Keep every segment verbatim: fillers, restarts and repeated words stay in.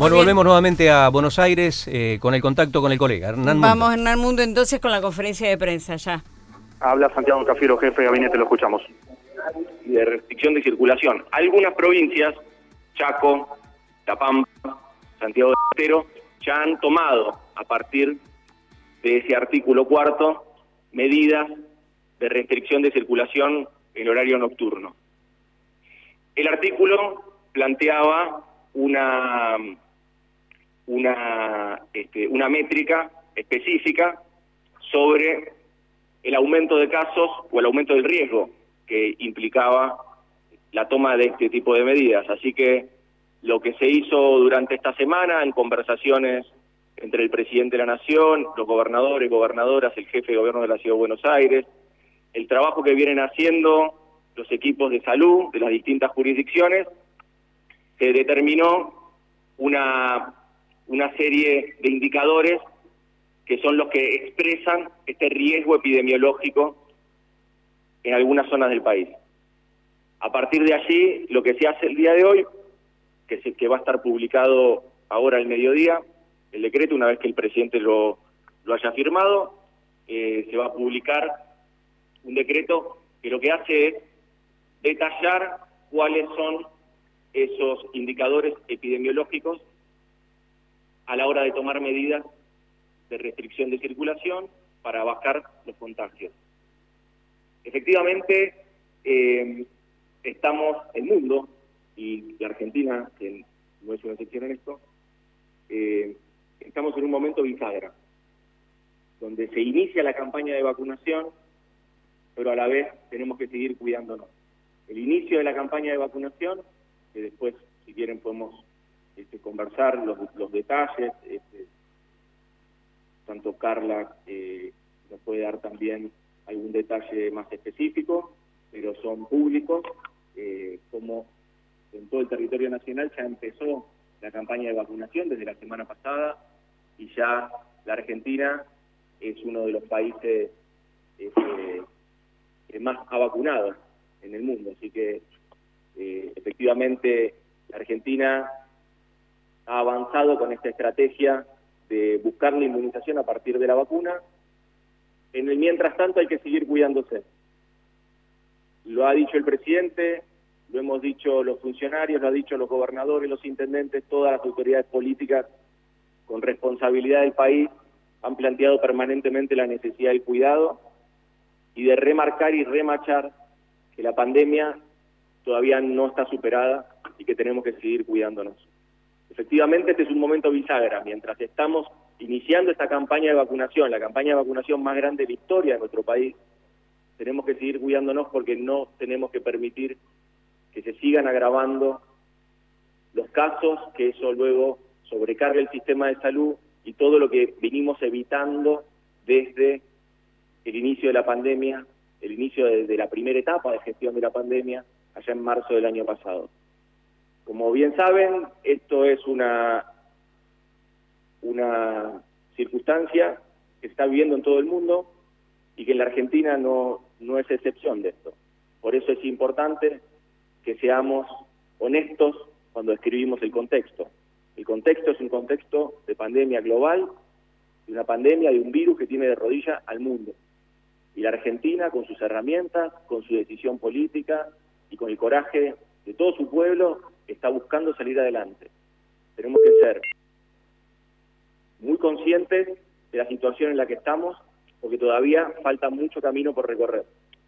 Bueno, volvemos nuevamente a Buenos Aires eh, con el contacto con el colega Hernán Mundo. Vamos, Hernán Mundo, entonces con la conferencia de prensa ya. Habla Santiago Cafiero, jefe de gabinete, lo escuchamos. De restricción de circulación. Algunas provincias, Chaco, La Pampa, Santiago del Estero, ya han tomado, a partir de ese artículo cuarto, medidas de restricción de circulación en horario nocturno. El artículo planteaba una, una, este, una métrica específica sobre el aumento de casos o el aumento del riesgo que implicaba la toma de este tipo de medidas. Así que lo que se hizo durante esta semana en conversaciones entre el presidente de la Nación, los gobernadores, gobernadoras, el jefe de gobierno de la Ciudad de Buenos Aires, el trabajo que vienen haciendo los equipos de salud de las distintas jurisdicciones, se determinó una, una serie de indicadores que son los que expresan este riesgo epidemiológico en algunas zonas del país. A partir de allí, lo que se hace el día de hoy, que, se, que va a estar publicado ahora al mediodía, el decreto, una vez que el presidente lo, lo haya firmado, eh, se va a publicar un decreto que lo que hace es detallar cuáles son esos indicadores epidemiológicos a la hora de tomar medidas de restricción de circulación para bajar los contagios. Efectivamente, eh, estamos, el mundo, y la Argentina, que no es una excepción en esto, eh, estamos en un momento bisagra, donde se inicia la campaña de vacunación, pero a la vez tenemos que seguir cuidándonos. El inicio de la campaña de vacunación, que después, si quieren, podemos este, conversar los, los detalles, este, tanto Carla eh, nos puede dar también algún detalle más específico, pero son públicos, eh, como en todo el territorio nacional ya empezó la campaña de vacunación desde la semana pasada, y ya la Argentina es uno de los países este, que más ha vacunado en el mundo, así que eh, efectivamente la Argentina ha avanzado con esta estrategia de buscar la inmunización a partir de la vacuna. En el mientras tanto hay que seguir cuidándose. Lo ha dicho el presidente, lo hemos dicho los funcionarios, lo han dicho los gobernadores, los intendentes, todas las autoridades políticas con responsabilidad del país han planteado permanentemente la necesidad del cuidado y de remarcar y remachar que la pandemia todavía no está superada y que tenemos que seguir cuidándonos. Efectivamente, este es un momento bisagra. Mientras estamos iniciando esta campaña de vacunación, la campaña de vacunación más grande de la historia de nuestro país, tenemos que seguir cuidándonos porque no tenemos que permitir que se sigan agravando los casos, que eso luego sobrecargue el sistema de salud y todo lo que venimos evitando desde el inicio de la pandemia, el inicio de, de la primera etapa de gestión de la pandemia, allá en marzo del año pasado. Como bien saben, esto es una, una circunstancia que se está viviendo en todo el mundo y que en la Argentina no, no es excepción de esto. Por eso es importante que seamos honestos cuando describimos el contexto. El contexto es un contexto de pandemia global, de una pandemia, de un virus que tiene de rodilla al mundo. Y la Argentina, con sus herramientas, con su decisión política y con el coraje de todo su pueblo, está buscando salir adelante. Tenemos que ser muy conscientes de la situación en la que estamos, porque todavía falta mucho camino por recorrer.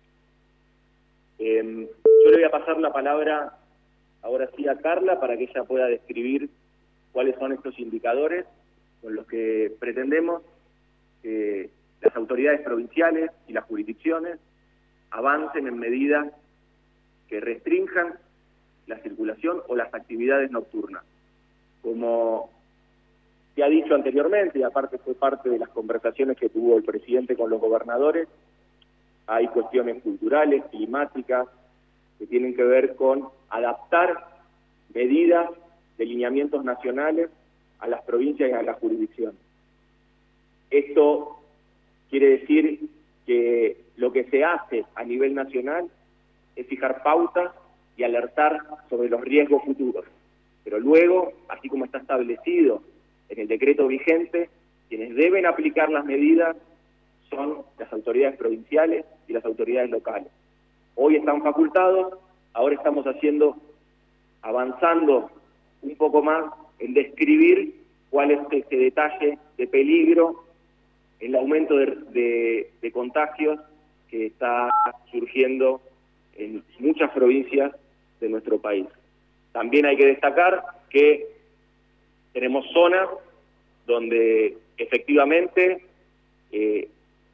Eh, yo le voy a pasar la palabra ahora sí a Carla para que ella pueda describir cuáles son estos indicadores con los que pretendemos que las autoridades provinciales y las jurisdicciones avancen en medidas que restrinjan la circulación o las actividades nocturnas. Como se ha dicho anteriormente, y aparte fue parte de las conversaciones que tuvo el presidente con los gobernadores, hay cuestiones culturales, climáticas, que tienen que ver con adaptar medidas de lineamientos nacionales a las provincias y a las jurisdicciones. Esto quiere decir que lo que se hace a nivel nacional es fijar pautas y alertar sobre los riesgos futuros. Pero luego, así como está establecido en el decreto vigente, quienes deben aplicar las medidas son las autoridades provinciales y las autoridades locales. Hoy están facultados, ahora estamos haciendo, avanzando un poco más en describir cuál es este detalle de peligro, el aumento de, de, de contagios que está surgiendo en muchas provincias de nuestro país. También hay que destacar que tenemos zonas donde efectivamente eh,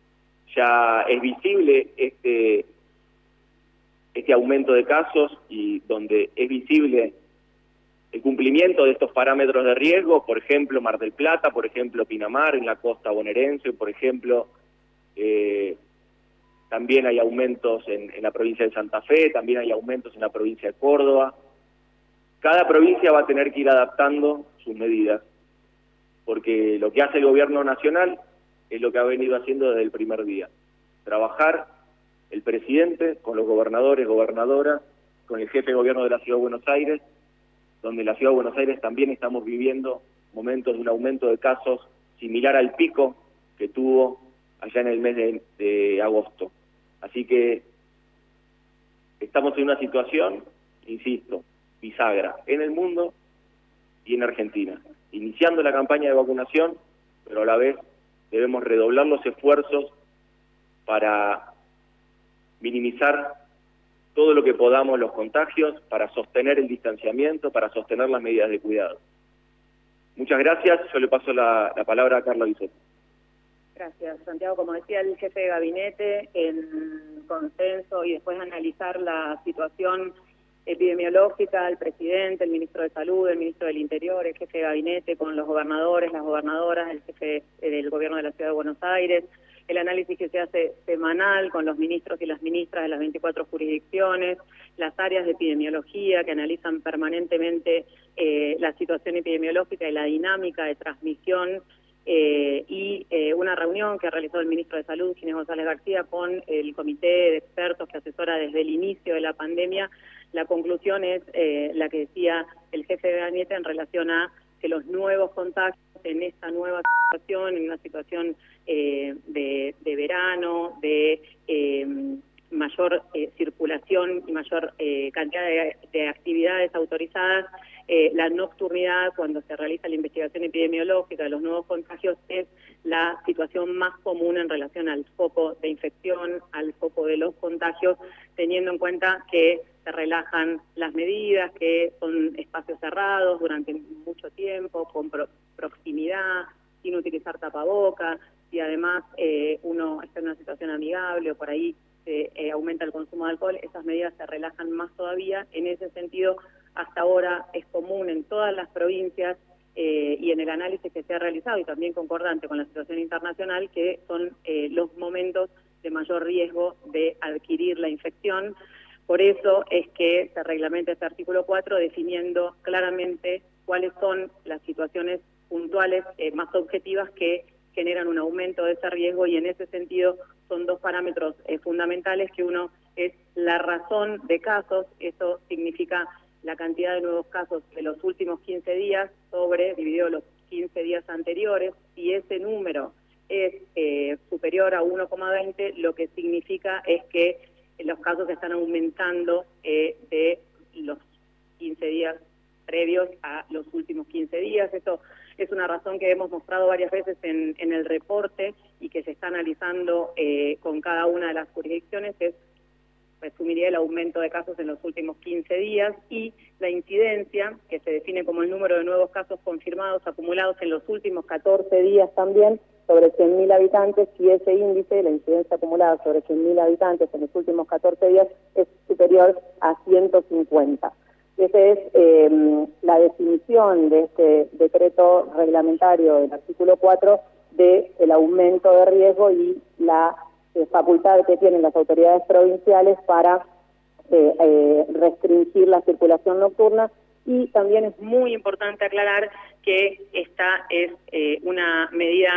ya es visible este, este aumento de casos y donde es visible el cumplimiento de estos parámetros de riesgo, por ejemplo Mar del Plata, por ejemplo Pinamar, en la costa bonaerense, por ejemplo, eh, también hay aumentos en, en la provincia de Santa Fe, también hay aumentos en la provincia de Córdoba. Cada provincia va a tener que ir adaptando sus medidas, porque lo que hace el gobierno nacional es lo que ha venido haciendo desde el primer día. Trabajar el presidente con los gobernadores, gobernadoras, con el jefe de gobierno de la Ciudad de Buenos Aires, donde en la Ciudad de Buenos Aires también estamos viviendo momentos de un aumento de casos similar al pico que tuvo allá en el mes de, de agosto. Así que estamos en una situación, insisto, bisagra en el mundo y en Argentina, iniciando la campaña de vacunación, pero a la vez debemos redoblar los esfuerzos para minimizar todo lo que podamos los contagios, para sostener el distanciamiento, para sostener las medidas de cuidado. Muchas gracias, yo le paso la, la palabra a Carla Bisotti. Gracias, Santiago. Como decía el jefe de gabinete, en consenso y después de analizar la situación epidemiológica, el presidente, el ministro de Salud, el ministro del Interior, el jefe de gabinete, con los gobernadores, las gobernadoras, el jefe del gobierno de la Ciudad de Buenos Aires, el análisis que se hace semanal con los ministros y las ministras de las veinticuatro jurisdicciones, las áreas de epidemiología que analizan permanentemente eh, la situación epidemiológica y la dinámica de transmisión, eh, y eh, una reunión que realizó el ministro de Salud, Ginés González García, con el comité de expertos que asesora desde el inicio de la pandemia. La conclusión es eh, la que decía el jefe de gabinete en relación a que los nuevos contagios en esta nueva situación, en una situación eh, de, de verano, de eh, mayor eh, circulación y mayor eh, cantidad de, de actividades autorizadas, eh, la nocturnidad, cuando se realiza la investigación epidemiológica de los nuevos contagios, es la situación más común en relación al foco de infección, al foco de los contagios, teniendo en cuenta que se relajan las medidas, que son espacios cerrados durante mucho tiempo, con pro proximidad, sin utilizar tapabocas, y además eh, uno está en una situación amigable o por ahí se eh, aumenta el consumo de alcohol, esas medidas se relajan más todavía. En ese sentido, hasta ahora es común en todas las provincias eh, y en el análisis que se ha realizado, y también concordante con la situación internacional, que son eh, los momentos de mayor riesgo de adquirir la infección. Por eso es que se reglamenta este artículo cuatro definiendo claramente cuáles son las situaciones puntuales eh, más objetivas que generan un aumento de ese riesgo, y en ese sentido son dos parámetros eh, fundamentales, que uno es la razón de casos, eso significa la cantidad de nuevos casos de los últimos quince días sobre, dividido los quince días anteriores. Si ese número es eh, superior a uno coma veinte, lo que significa es que los casos están aumentando eh, de los quince días previos a los últimos quince días. Esto es una razón que hemos mostrado varias veces en, en el reporte y que se está analizando eh, con cada una de las jurisdicciones. Es, resumiría, el aumento de casos en los últimos quince días y la incidencia, que se define como el número de nuevos casos confirmados acumulados en los últimos catorce días también, sobre cien mil habitantes, y ese índice, la incidencia acumulada sobre cien mil habitantes en los últimos catorce días, es superior a ciento cincuenta. Esa es eh, la definición de este decreto reglamentario del artículo cuatro del aumento de riesgo y la eh, facultad que tienen las autoridades provinciales para eh, eh, restringir la circulación nocturna. Y también es muy importante aclarar que esta es eh, una medida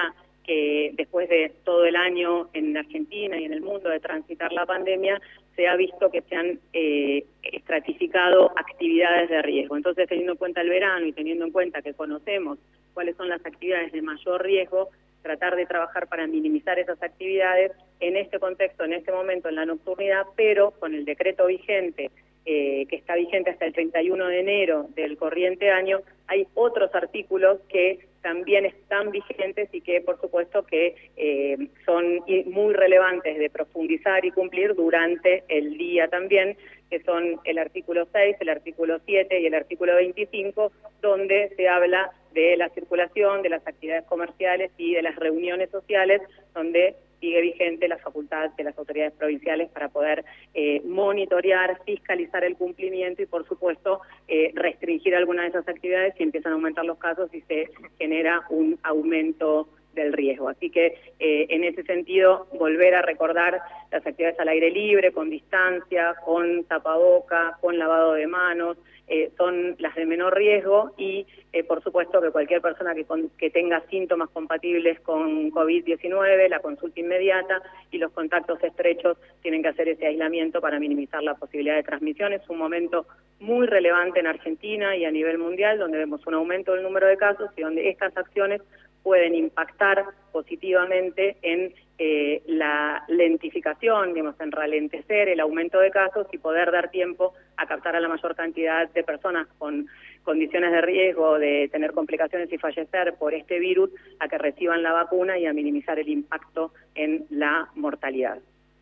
que después de todo el año en Argentina y en el mundo de transitar la pandemia, se ha visto que se han eh, estratificado actividades de riesgo. Entonces, teniendo en cuenta el verano y teniendo en cuenta que conocemos cuáles son las actividades de mayor riesgo, tratar de trabajar para minimizar esas actividades en este contexto, en este momento, en la nocturnidad, pero con el decreto vigente, eh, que está vigente hasta el treinta y uno de enero del corriente año, hay otros artículos que también están vigentes y que, por supuesto, que eh, son muy relevantes de profundizar y cumplir durante el día también, que son el artículo seis, el artículo siete y el artículo veinticinco, donde se habla de la circulación, de las actividades comerciales y de las reuniones sociales, donde sigue vigente la facultad de las autoridades provinciales para poder eh, monitorear, fiscalizar el cumplimiento y, por supuesto, eh, restringir algunas de esas actividades si empiezan a aumentar los casos y se genera un aumento del riesgo. Así que eh, en ese sentido, volver a recordar las actividades al aire libre, con distancia, con tapaboca, con lavado de manos, eh, son las de menor riesgo y, eh, por supuesto, que cualquier persona que, con, que tenga síntomas compatibles con COVID diecinueve, la consulta inmediata y los contactos estrechos tienen que hacer ese aislamiento para minimizar la posibilidad de transmisión. Es un momento muy relevante en Argentina y a nivel mundial, donde vemos un aumento del número de casos y donde estas acciones pueden impactar positivamente en eh, la lentificación, digamos, en ralentecer el aumento de casos y poder dar tiempo a captar a la mayor cantidad de personas con condiciones de riesgo de tener complicaciones y fallecer por este virus a que reciban la vacuna y a minimizar el impacto en la mortalidad.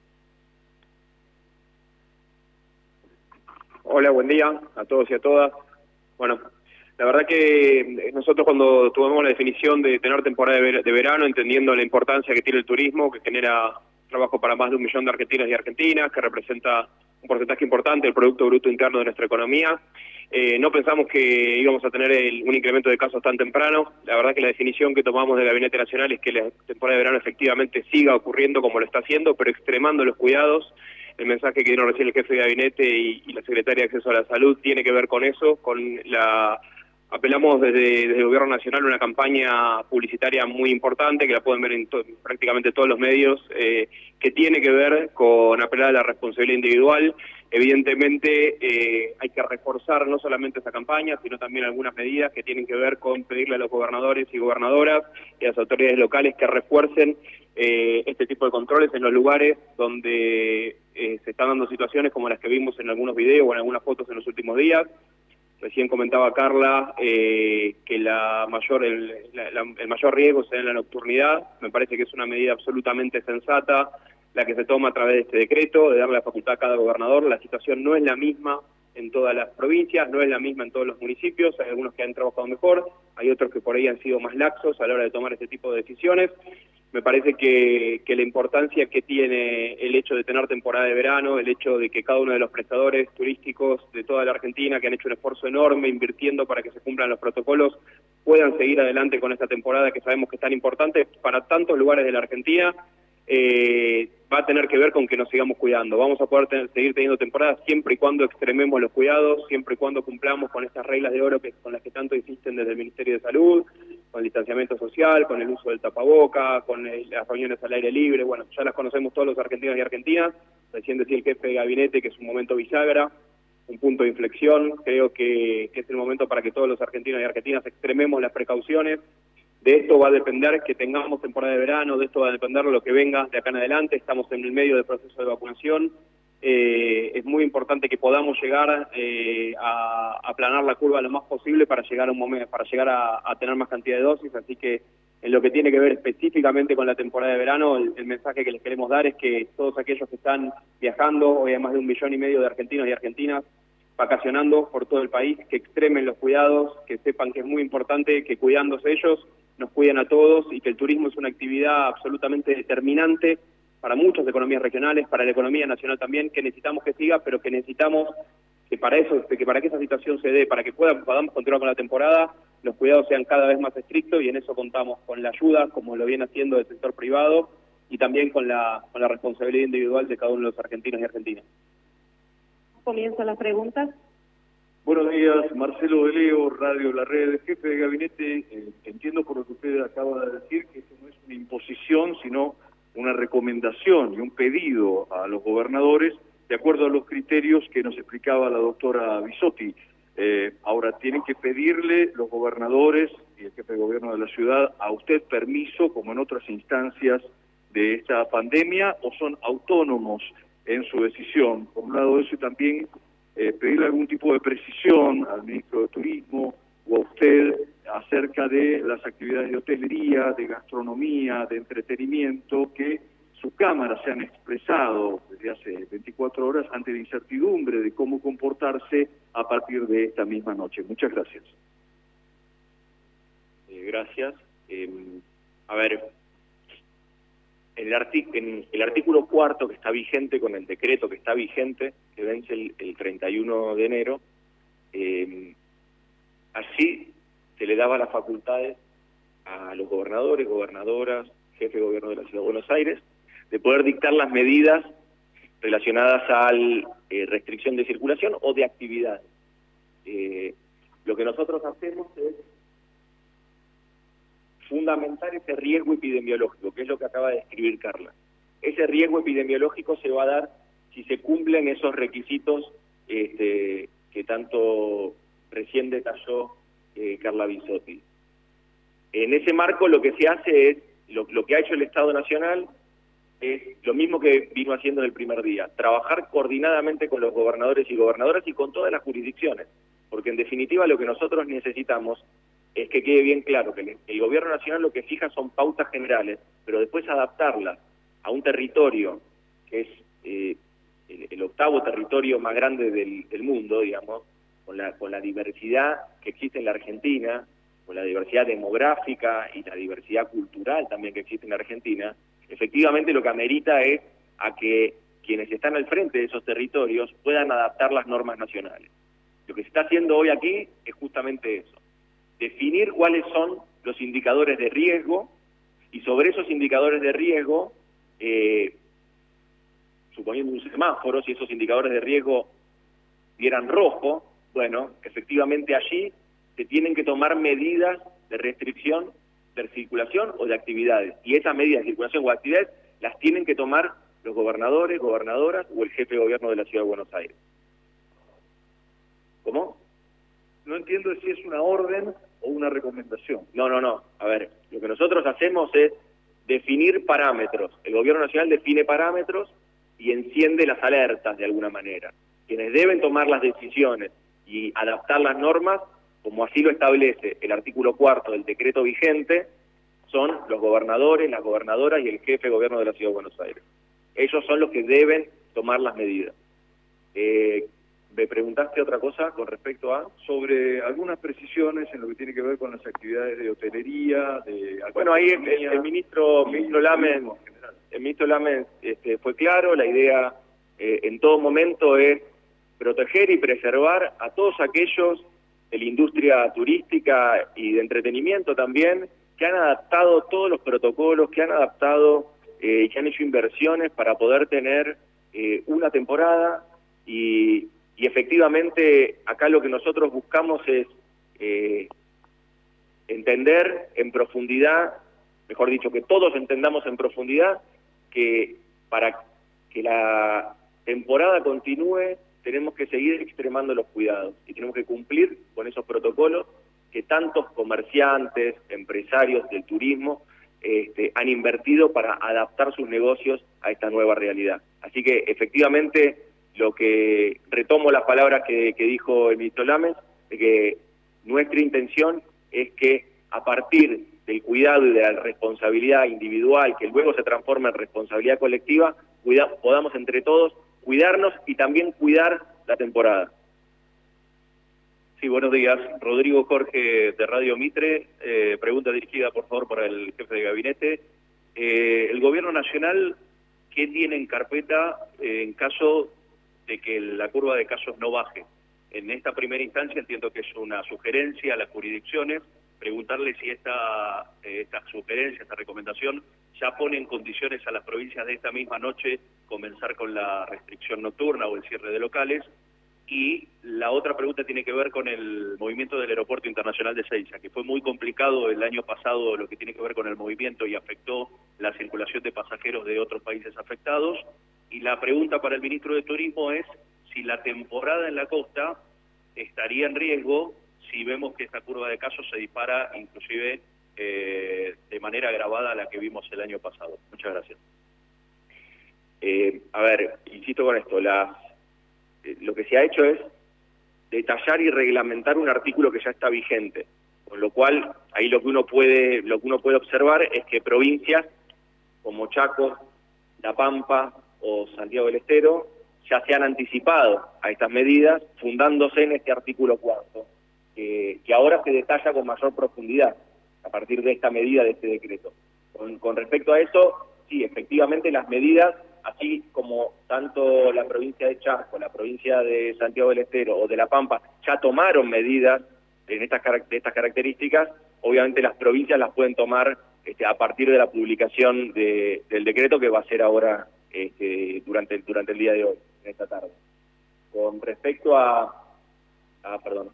Hola, buen día a todos y a todas. Bueno, la verdad que nosotros cuando tuvimos la definición de tener temporada de, ver de verano, entendiendo la importancia que tiene el turismo, que genera trabajo para más de un millón de argentinos y argentinas, que representa un porcentaje importante del Producto Bruto Interno de nuestra economía, eh, no pensamos que íbamos a tener el, un incremento de casos tan temprano. La verdad que la definición que tomamos del Gabinete Nacional es que la temporada de verano efectivamente siga ocurriendo como lo está haciendo, pero extremando los cuidados. El mensaje que dieron recién el jefe de gabinete y, y la secretaria de Acceso a la Salud tiene que ver con eso, con la... Apelamos desde, desde el Gobierno Nacional a una campaña publicitaria muy importante, que la pueden ver en to prácticamente todos los medios, eh, que tiene que ver con apelar a la responsabilidad individual. Evidentemente eh, hay que reforzar no solamente esa campaña, sino también algunas medidas que tienen que ver con pedirle a los gobernadores y gobernadoras y a las autoridades locales que refuercen eh, este tipo de controles en los lugares donde eh, se están dando situaciones como las que vimos en algunos videos o en algunas fotos en los últimos días. Recién comentaba Carla eh, que la mayor, el, la, la, el mayor riesgo se da en la nocturnidad. Me parece que es una medida absolutamente sensata la que se toma a través de este decreto, de darle la facultad a cada gobernador. La situación no es la misma en todas las provincias, no es la misma en todos los municipios. Hay algunos que han trabajado mejor, hay otros que por ahí han sido más laxos a la hora de tomar este tipo de decisiones. Me parece que, que la importancia que tiene el hecho de tener temporada de verano, el hecho de que cada uno de los prestadores turísticos de toda la Argentina, que han hecho un esfuerzo enorme invirtiendo para que se cumplan los protocolos, puedan seguir adelante con esta temporada que sabemos que es tan importante para tantos lugares de la Argentina, eh, va a tener que ver con que nos sigamos cuidando. Vamos a poder tener, seguir teniendo temporadas siempre y cuando extrememos los cuidados, siempre y cuando cumplamos con estas reglas de oro que, con las que tanto insisten desde el Ministerio de Salud, con el distanciamiento social, con el uso del tapaboca, con el, las reuniones al aire libre. Bueno, ya las conocemos todos los argentinos y argentinas. Recién decía el jefe de gabinete que es un momento bisagra, un punto de inflexión. Creo que, que es el momento para que todos los argentinos y argentinas extrememos las precauciones. De esto va a depender que tengamos temporada de verano, de esto va a depender lo que venga de acá en adelante. Estamos en el medio del proceso de vacunación. Eh, es muy importante que podamos llegar eh, a aplanar la curva lo más posible para llegar a un momento, para llegar a, a tener más cantidad de dosis. Así que en lo que tiene que ver específicamente con la temporada de verano, el, el mensaje que les queremos dar es que todos aquellos que están viajando, hoy hay más de un millón y medio de argentinos y argentinas vacacionando por todo el país, que extremen los cuidados, que sepan que es muy importante que cuidándose ellos nos cuiden a todos y que el turismo es una actividad absolutamente determinante para muchas economías regionales, para la economía nacional también, que necesitamos que siga, pero que necesitamos que para eso, que para que esa situación se dé, para que pueda, podamos continuar con la temporada, los cuidados sean cada vez más estrictos y en eso contamos con la ayuda, como lo viene haciendo el sector privado, y también con la, con la responsabilidad individual de cada uno de los argentinos y argentinas. Comienzan las preguntas. Buenos días, Marcelo Veleo, Radio La Red, jefe de gabinete. Eh, entiendo por lo que usted acaba de decir que esto no es una imposición. sino una recomendación y un pedido a los gobernadores de acuerdo a los criterios que nos explicaba la doctora Bisotti. Eh, ahora, tienen que pedirle los gobernadores y el jefe de gobierno de la ciudad a usted permiso, como en otras instancias de esta pandemia, o son autónomos en su decisión. Por un lado eso, y también eh, pedirle algún tipo de precisión al ministro de Turismo o a usted acerca de las actividades de hotelería, de gastronomía, de entretenimiento, que sus cámaras se han expresado desde hace veinticuatro horas ante la incertidumbre de cómo comportarse a partir de esta misma noche. Muchas gracias. Eh, gracias. Eh, a ver, en el, artic en el artículo cuarto que está vigente, con el decreto que está vigente, que vence el, el treinta y uno de enero, eh, allí se le daba las facultades a los gobernadores, gobernadoras, jefe de gobierno de la Ciudad de Buenos Aires, de poder dictar las medidas relacionadas a eh, restricción de circulación o de actividades. Eh, lo que nosotros hacemos es fundamentar ese riesgo epidemiológico, que es lo que acaba de describir Carla. Ese riesgo epidemiológico se va a dar si se cumplen esos requisitos este, que tanto recién detalló eh, Carla Bisotti. En ese marco lo que se hace es, lo, lo que ha hecho el Estado Nacional es lo mismo que vino haciendo desde el primer día, trabajar coordinadamente con los gobernadores y gobernadoras y con todas las jurisdicciones, porque en definitiva lo que nosotros necesitamos es que quede bien claro que el, el gobierno nacional lo que fija son pautas generales, pero después adaptarlas a un territorio que es eh, el, el octavo territorio más grande del, del mundo, digamos, con la, con la diversidad que existe en la Argentina, con la diversidad demográfica y la diversidad cultural también que existe en la Argentina. Efectivamente lo que amerita es a que quienes están al frente de esos territorios puedan adaptar las normas nacionales. Lo que se está haciendo hoy aquí es justamente eso, definir cuáles son los indicadores de riesgo y sobre esos indicadores de riesgo, eh, suponiendo un semáforo, si esos indicadores de riesgo dieran rojo, bueno, efectivamente allí se tienen que tomar medidas de restricción de circulación o de actividades. Y esas medidas de circulación o actividades las tienen que tomar los gobernadores, gobernadoras o el jefe de gobierno de la Ciudad de Buenos Aires. ¿Cómo? No entiendo si es una orden o una recomendación. No, no, no. A ver, lo que nosotros hacemos es definir parámetros. El gobierno nacional define parámetros y enciende las alertas de alguna manera. Quienes deben tomar las decisiones y adaptar las normas, como así lo establece el artículo cuarto del decreto vigente, son los gobernadores, las gobernadoras y el jefe de gobierno de la Ciudad de Buenos Aires. Ellos son los que deben tomar las medidas. Eh, ¿Me preguntaste otra cosa con respecto a...? Sobre algunas precisiones en lo que tiene que ver con las actividades de hotelería, de... Bueno, ahí el, el, el ministro, ministro Lamen, el ministro Lamen este, fue claro, la idea eh, en todo momento es proteger y preservar a todos aquellos de la industria turística y de entretenimiento también, que han adaptado todos los protocolos, que han adaptado y eh, que han hecho inversiones para poder tener eh, una temporada y, y efectivamente acá lo que nosotros buscamos es eh, entender en profundidad, mejor dicho, que todos entendamos en profundidad que para que la temporada continúe tenemos que seguir extremando los cuidados y tenemos que cumplir con esos protocolos que tantos comerciantes, empresarios del turismo este, han invertido para adaptar sus negocios a esta nueva realidad. Así que efectivamente lo que retomo las palabras que, que dijo el ministro Lames, de que nuestra intención es que a partir del cuidado y de la responsabilidad individual, que luego se transforma en responsabilidad colectiva, cuida, podamos entre todos cuidarnos y también cuidar la temporada. Sí, buenos días. Rodrigo Jorge de Radio Mitre. Eh, pregunta dirigida, por favor, para el jefe de gabinete. Eh, el Gobierno Nacional, ¿qué tiene en carpeta eh, en caso de que la curva de casos no baje? En esta primera instancia entiendo que es una sugerencia a las jurisdicciones, preguntarle si esta, eh, esta sugerencia, esta recomendación, ya pone en condiciones a las provincias de esta misma noche comenzar con la restricción nocturna o el cierre de locales. Y la otra pregunta tiene que ver con el movimiento del Aeropuerto Internacional de Ezeiza, que fue muy complicado el año pasado lo que tiene que ver con el movimiento y afectó la circulación de pasajeros de otros países afectados. Y la pregunta para el ministro de Turismo es si la temporada en la costa estaría en riesgo si vemos que esta curva de casos se dispara inclusive eh, de manera agravada a la que vimos el año pasado. Muchas gracias. Eh, a ver, insisto con esto, la, eh, lo que se ha hecho es detallar y reglamentar un artículo que ya está vigente, con lo cual ahí lo que uno puede, lo que uno puede observar es que provincias como Chaco, La Pampa o Santiago del Estero ya se han anticipado a estas medidas, fundándose en este artículo cuarto, que, que ahora se detalla con mayor profundidad a partir de esta medida, de este decreto. Con, con respecto a eso, sí, efectivamente las medidas, así como tanto la provincia de Chaco, la provincia de Santiago del Estero o de La Pampa ya tomaron medidas en estas, de estas características, obviamente las provincias las pueden tomar este, a partir de la publicación de, del decreto que va a ser ahora este, durante, durante el día de hoy, en esta tarde. Con respecto a... Ah, perdón.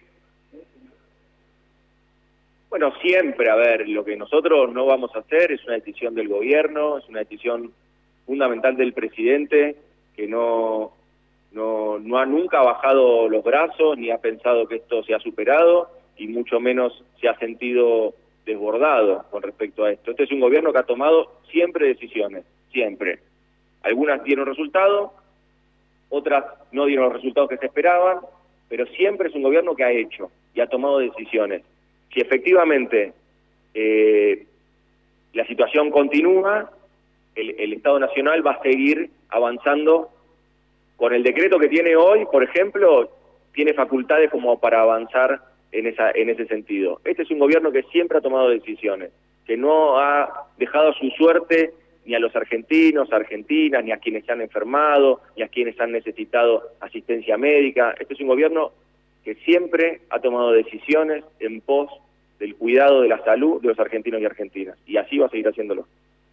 Bueno, siempre, a ver, lo que nosotros no vamos a hacer es una decisión del gobierno, es una decisión fundamental del presidente, que no, no, no ha nunca bajado los brazos, ni ha pensado que esto se ha superado, y mucho menos se ha sentido desbordado con respecto a esto. Este es un gobierno que ha tomado siempre decisiones, siempre. Algunas dieron resultados, otras no dieron los resultados que se esperaban, pero siempre es un gobierno que ha hecho y ha tomado decisiones. Si efectivamente eh, la situación continúa, el, el Estado Nacional va a seguir avanzando con el decreto que tiene hoy, por ejemplo, tiene facultades como para avanzar en, esa, en ese sentido. Este es un gobierno que siempre ha tomado decisiones, que no ha dejado a su suerte ni a los argentinos, argentinas, ni a quienes se han enfermado, ni a quienes han necesitado asistencia médica. Este es un gobierno que siempre ha tomado decisiones en pos del cuidado de la salud de los argentinos y argentinas, y así va a seguir haciéndolo.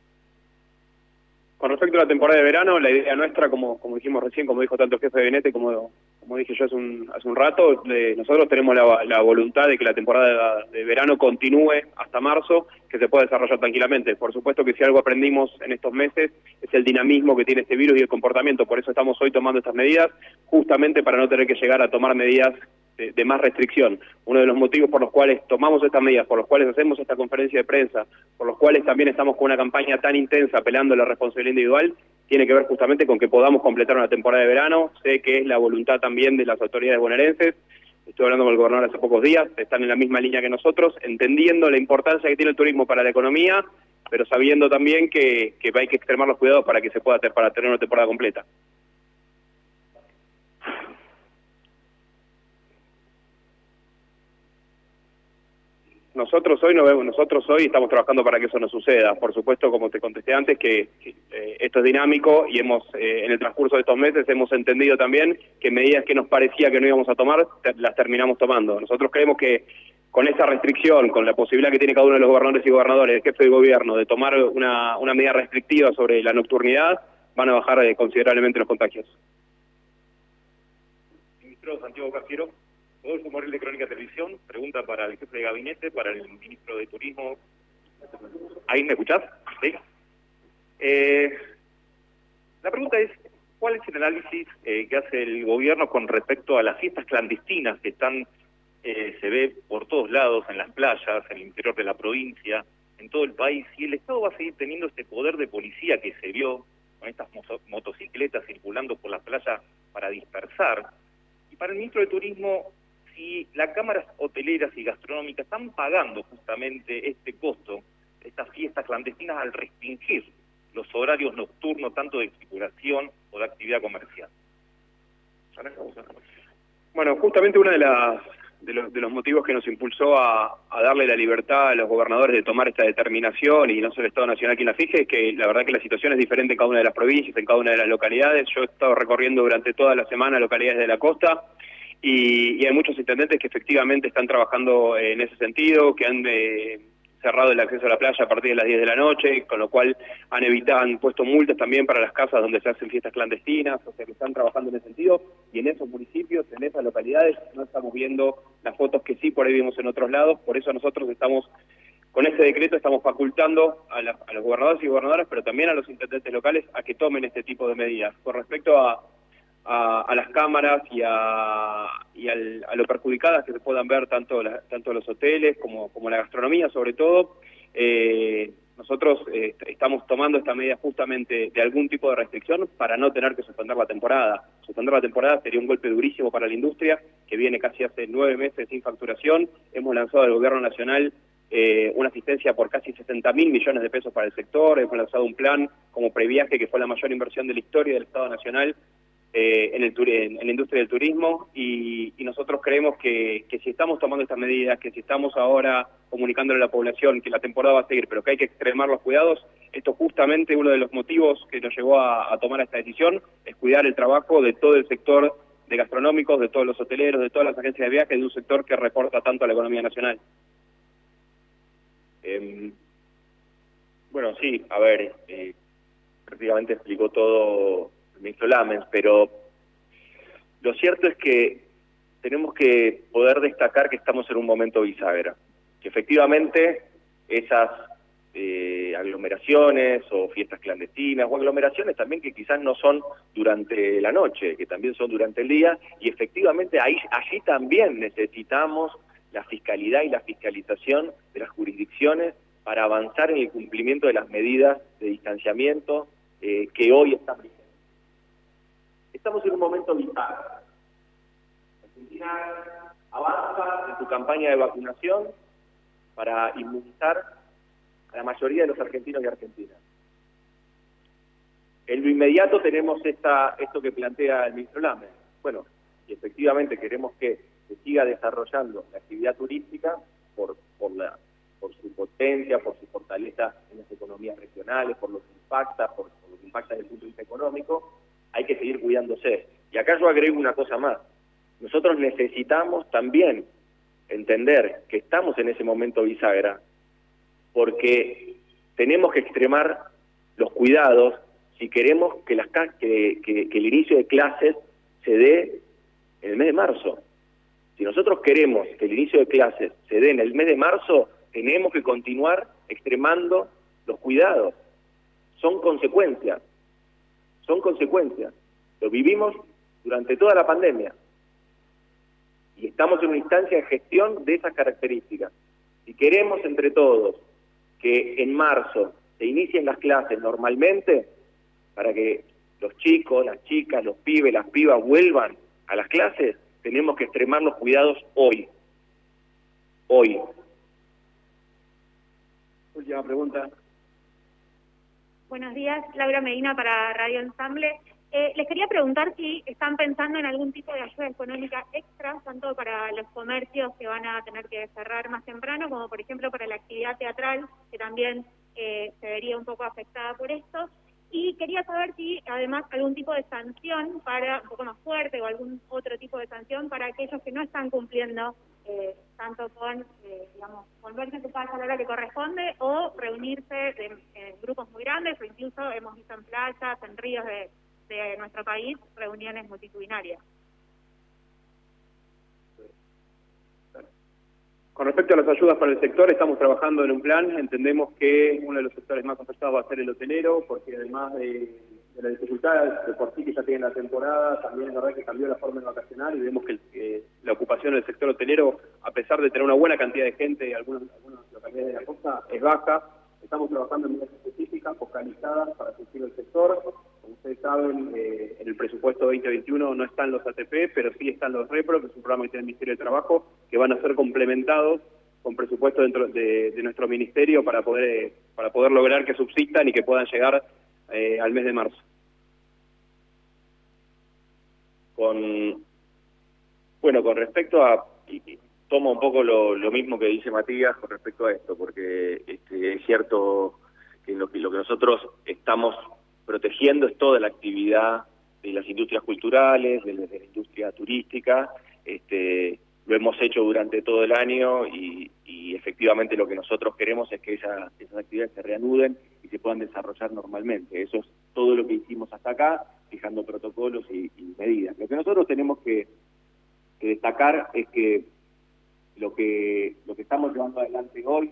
Con respecto a la temporada de verano, la idea nuestra, como como dijimos recién, como dijo tanto el jefe de gabinete, como, como dije yo hace un, hace un rato, de, nosotros tenemos la, la voluntad de que la temporada de, de verano continúe hasta marzo, que se pueda desarrollar tranquilamente. Por supuesto que si algo aprendimos en estos meses es el dinamismo que tiene este virus y el comportamiento, por eso estamos hoy tomando estas medidas, justamente para no tener que llegar a tomar medidas de, de más restricción. Uno de los motivos por los cuales tomamos estas medidas, por los cuales hacemos esta conferencia de prensa, por los cuales también estamos con una campaña tan intensa apelando a la responsabilidad individual, tiene que ver justamente con que podamos completar una temporada de verano. Sé que es la voluntad también de las autoridades bonaerenses, estuve hablando con el gobernador hace pocos días, están en la misma línea que nosotros, entendiendo la importancia que tiene el turismo para la economía, pero sabiendo también que, que hay que extremar los cuidados para que se pueda hacer, para tener una temporada completa. Nosotros hoy no vemos, nosotros hoy estamos trabajando para que eso no suceda. Por supuesto, como te contesté antes, que, que eh, esto es dinámico y hemos eh, en el transcurso de estos meses hemos entendido también que medidas que nos parecía que no íbamos a tomar, te, las terminamos tomando. Nosotros creemos que con esa restricción, con la posibilidad que tiene cada uno de los gobernadores y gobernadores, el jefe de gobierno, de tomar una, una medida restrictiva sobre la nocturnidad, van a bajar eh, considerablemente los contagios. Ministro Santiago Cafiero. Rodolfo Morel de Crónica Televisión, pregunta para el jefe de gabinete, para el ministro de Turismo. ¿Ahí me escuchás? Sí. Eh, la pregunta es, ¿cuál es el análisis eh, que hace el gobierno con respecto a las fiestas clandestinas que están, eh, se ve por todos lados, en las playas, en el interior de la provincia, en todo el país? Y el Estado va a seguir teniendo este poder de policía que se vio con estas motocicletas circulando por las playas para dispersar. Y para el ministro de Turismo, si las cámaras hoteleras y gastronómicas están pagando justamente este costo de estas fiestas clandestinas al restringir los horarios nocturnos tanto de circulación o de actividad comercial. Bueno, justamente uno de, las, de, los, de los motivos que nos impulsó a, a darle la libertad a los gobernadores de tomar esta determinación, y no solo el Estado Nacional quien la fije, es que la verdad que la situación es diferente en cada una de las provincias, en cada una de las localidades. Yo he estado recorriendo durante toda la semana localidades de la costa, Y, y hay muchos intendentes que efectivamente están trabajando en ese sentido, que han eh, cerrado el acceso a la playa a partir de las diez de la noche, con lo cual han evitado, han puesto multas también para las casas donde se hacen fiestas clandestinas, o sea que están trabajando en ese sentido, y en esos municipios, en esas localidades, no estamos viendo las fotos que sí por ahí vimos en otros lados. Por eso nosotros estamos con este decreto estamos facultando a, la, a los gobernadores y gobernadoras, pero también a los intendentes locales, a que tomen este tipo de medidas. Con respecto a, a, a las cámaras y, a, y al, a lo perjudicadas que se puedan ver tanto, la, tanto los hoteles como, como la gastronomía, sobre todo, eh, nosotros eh, estamos tomando esta medida justamente de algún tipo de restricción para no tener que suspender la temporada. Suspender la temporada sería un golpe durísimo para la industria, que viene casi hace nueve meses sin facturación. Hemos lanzado al Gobierno Nacional eh, una asistencia por casi sesenta mil millones de pesos para el sector. Hemos lanzado un plan como previaje, que fue la mayor inversión de la historia del Estado Nacional eh, en, el en, en la industria del turismo, y, y nosotros creemos que, que si estamos tomando estas medidas, que si estamos ahora comunicándole a la población que la temporada va a seguir, pero que hay que extremar los cuidados, esto justamente uno de los motivos que nos llevó a, a tomar esta decisión, es cuidar el trabajo de todo el sector de gastronómicos, de todos los hoteleros, de todas las agencias de viajes, de un sector que reporta tanto a la economía nacional. Eh, bueno, sí, a ver, eh, prácticamente explicó todo el ministro Lamens, pero lo cierto es que tenemos que poder destacar que estamos en un momento bisagra, que efectivamente esas eh, aglomeraciones o fiestas clandestinas, o aglomeraciones también que quizás no son durante la noche, que también son durante el día, y efectivamente ahí, allí también necesitamos la fiscalidad y la fiscalización de las jurisdicciones para avanzar en el cumplimiento de las medidas de distanciamiento eh, que hoy están vigentes. Estamos en un momento vital. Argentina avanza en su campaña de vacunación para inmunizar a la mayoría de los argentinos y argentinas. En lo inmediato tenemos esta, esto que plantea el ministro Lamens. Bueno, y efectivamente queremos que se siga desarrollando la actividad turística por, por, la, por su potencia, por su fortaleza en las economías regionales, por lo que impacta, por, por lo que impacta desde el punto de vista económico. Hay que seguir cuidándose. Y acá yo agrego una cosa más. Nosotros necesitamos también entender que estamos en ese momento bisagra, porque tenemos que extremar los cuidados si queremos que, las, que, que, que el inicio de clases se dé en el mes de marzo. Si nosotros queremos que el inicio de clases se dé en el mes de marzo, tenemos que continuar extremando los cuidados. Son consecuencias, son consecuencias. Lo vivimos durante toda la pandemia y estamos en una instancia de gestión de esas características. Si queremos entre todos que en marzo se inicien las clases normalmente, para que los chicos, las chicas, los pibes, las pibas vuelvan a las clases, tenemos que extremar los cuidados hoy. Hoy. Última pregunta. Buenos días, Laura Medina para Radio Ensamble. Eh, les quería preguntar si están pensando en algún tipo de ayuda económica extra, tanto para los comercios que van a tener que cerrar más temprano, como por ejemplo para la actividad teatral, que también eh, se vería un poco afectada por esto. Y quería saber si además algún tipo de sanción para un poco más fuerte o algún otro tipo de sanción para aquellos que no están cumpliendo eh, tanto con, eh, digamos, volverse a su casa a la hora que corresponde o reunirse en, en grupos muy grandes, o incluso hemos visto en playas, en ríos de, de nuestro país, reuniones multitudinarias. Con respecto a las ayudas para el sector, estamos trabajando en un plan. Entendemos que uno de los sectores más afectados va a ser el hotelero, porque además de, de las dificultades de por sí que ya tienen la temporada, también es verdad que cambió la forma vacacional y vemos que, el, que la ocupación del sector hotelero, a pesar de tener una buena cantidad de gente en algunas, algunas localidades de la costa, es baja. Estamos trabajando en medidas específicas, focalizadas para asistir al sector. Como ustedes saben, eh, en el presupuesto veinte veintiuno no están los A T P, pero sí están los REPRO, que es un programa que tiene el Ministerio de Trabajo, que van a ser complementados con presupuesto dentro de, de nuestro ministerio para poder para poder lograr que subsistan y que puedan llegar eh, al mes de marzo. Con bueno, con respecto a... Y, tomo un poco lo, lo mismo que dice Matías con respecto a esto, porque este, es cierto que lo, que lo que nosotros estamos protegiendo es toda la actividad de las industrias culturales, de, de la industria turística. Este, lo hemos hecho durante todo el año y, y efectivamente lo que nosotros queremos es que esa, esas actividades se reanuden y se puedan desarrollar normalmente. Eso es todo lo que hicimos hasta acá, fijando protocolos y, y medidas. Lo que nosotros tenemos que, que destacar es que Lo que, lo que estamos llevando adelante hoy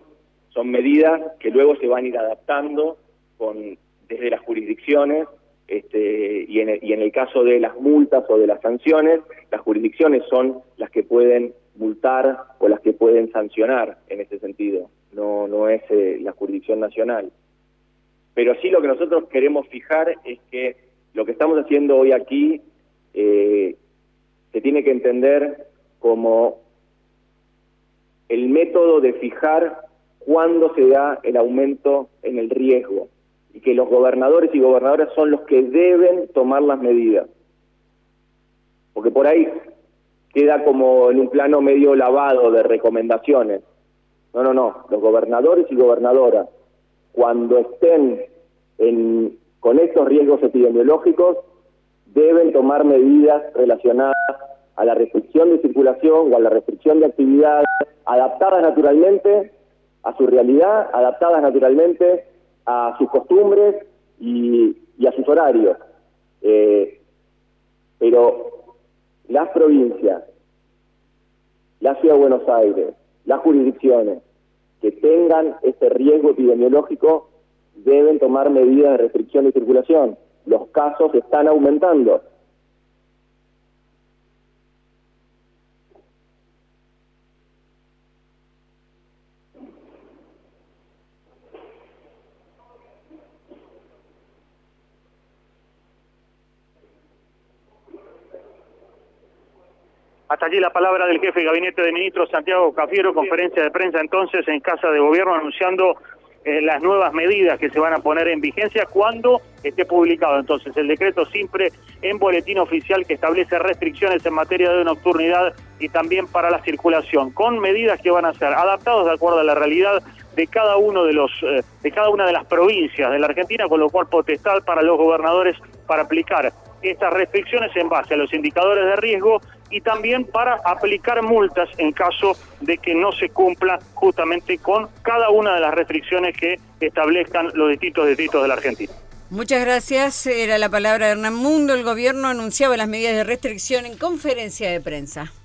son medidas que luego se van a ir adaptando con desde las jurisdicciones, este, y, en el, y en el caso de las multas o de las sanciones, las jurisdicciones son las que pueden multar o las que pueden sancionar en ese sentido, no, no es eh, la jurisdicción nacional. Pero sí lo que nosotros queremos fijar es que lo que estamos haciendo hoy aquí eh, se tiene que entender como el método de fijar cuándo se da el aumento en el riesgo, y que los gobernadores y gobernadoras son los que deben tomar las medidas. Porque por ahí queda como en un plano medio lavado de recomendaciones. No, no, no. Los gobernadores y gobernadoras, cuando estén en, con estos riesgos epidemiológicos, deben tomar medidas relacionadas a la restricción de circulación o a la restricción de actividades, adaptadas naturalmente a su realidad, adaptadas naturalmente a sus costumbres y, y a sus horarios. Eh, pero las provincias, la Ciudad de Buenos Aires, las jurisdicciones que tengan este riesgo epidemiológico deben tomar medidas de restricción de circulación. Los casos están aumentando. Hasta allí la palabra del jefe de Gabinete de Ministros, Santiago Cafiero, conferencia de prensa entonces en Casa de Gobierno anunciando eh, las nuevas medidas que se van a poner en vigencia cuando esté publicado entonces el decreto SIMPRE en boletín oficial que establece restricciones en materia de nocturnidad y también para la circulación, con medidas que van a ser adaptadas de acuerdo a la realidad de cada uno de los eh, de cada una de las provincias de la Argentina, con lo cual potestad para los gobernadores para aplicar estas restricciones en base a los indicadores de riesgo y también para aplicar multas en caso de que no se cumpla justamente con cada una de las restricciones que establezcan los distintos distritos de la Argentina. Muchas gracias. Era la palabra de Hernán Mundo. El gobierno anunciaba las medidas de restricción en conferencia de prensa.